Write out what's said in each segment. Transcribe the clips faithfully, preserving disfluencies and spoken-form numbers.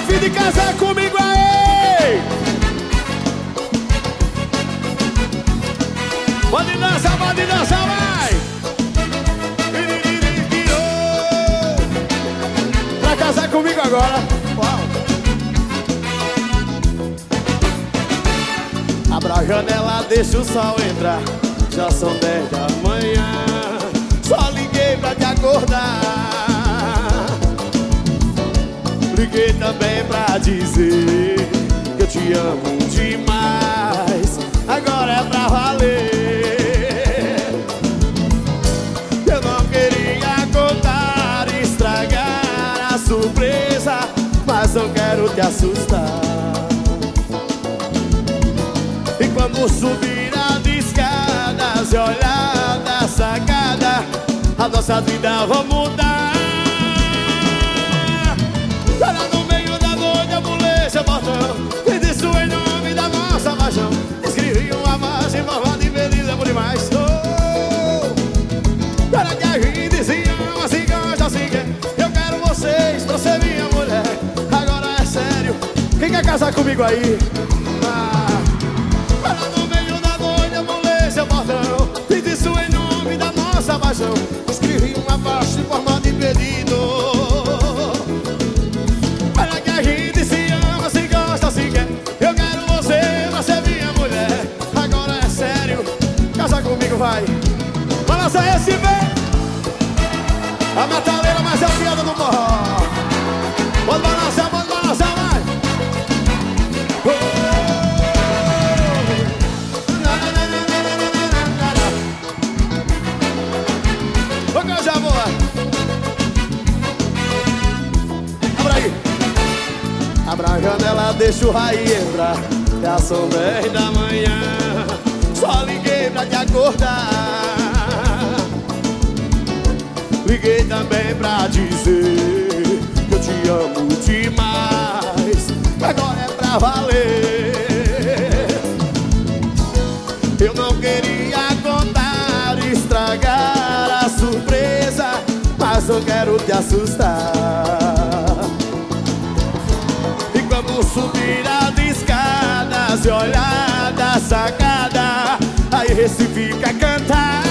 fim de casar comigo aí? Pode dançar, pode dançar, vai! Pra casar comigo agora. Uau. Abra a janela, deixa o sol entrar. Já são dez da manhã. Só liguei pra te acordar. Liguei também pra dizer que eu te amo demais. Agora é pra valer. Eu não queria contar, estragar a surpresa, mas eu quero te assustar. E quando subir as escadas e olhar da sacada, a nossa vida vai mudar. Era no meio da noite, a polícia botão e disse em nome da nossa paixão. Escrevi uma marcha em forma de beleza por demais. Oh, era que a gente se ama, se gosta, se quer. Eu quero vocês pra ser minha mulher. Agora é sério, quem quer casar comigo aí? Ah, era no meio da noite, a polícia botão e disse em nome da nossa paixão. Escrevi uma marcha em forma de pedido. Para que a gente se ama, se gosta, se quer. Eu quero você pra ser minha mulher. Agora é sério, casa comigo, vai. Balança esse bem. A metaleira mais afiada do forró. Pode balançar, pode balançar, vai. Oh. Ô, coisa boa. Abra aí. Abra a janela, deixa o raio entrar. Já são dez da manhã. Só liguei pra te acordar. Liguei também pra dizer que eu te amo demais. Agora é pra valer. Eu não queria contar, estragar a surpresa, mas eu quero te assustar. E quando subir as escadas e olhar da sacada, aí Recife fica a cantar.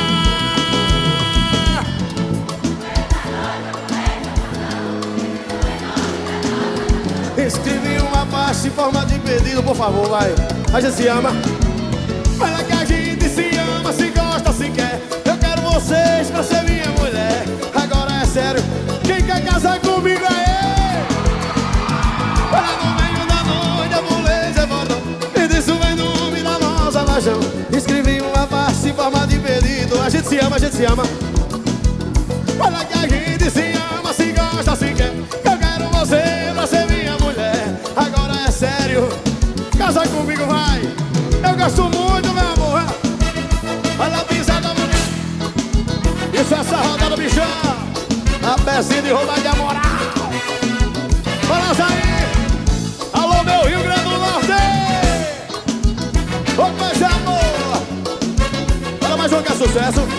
Escrevi uma marcha em forma de pedido, por favor, vai. A gente se ama. Olha que a gente se ama, se gosta, se quer. Eu quero vocês pra ser minha mulher. Agora é sério, quem quer casar comigo aí? Olha no meio da noite, a polícia voltou e disse o nome da nossa paixão. Escrevi uma marcha em forma de pedido. A gente se ama, a gente se ama. Olha que a gente se ama, se gosta, se quer. Eu quero você pra ser minha mulher. Agora é sério, casa comigo, vai. Eu gosto muito, meu amor. Olha a pisada, mulher. Isso é essa rodada, bichão. A pecinha de roubar de moral. Balança aí. Alô, meu Rio Grande do Norte. Ô, coisa boa. Olha mais um que é sucesso.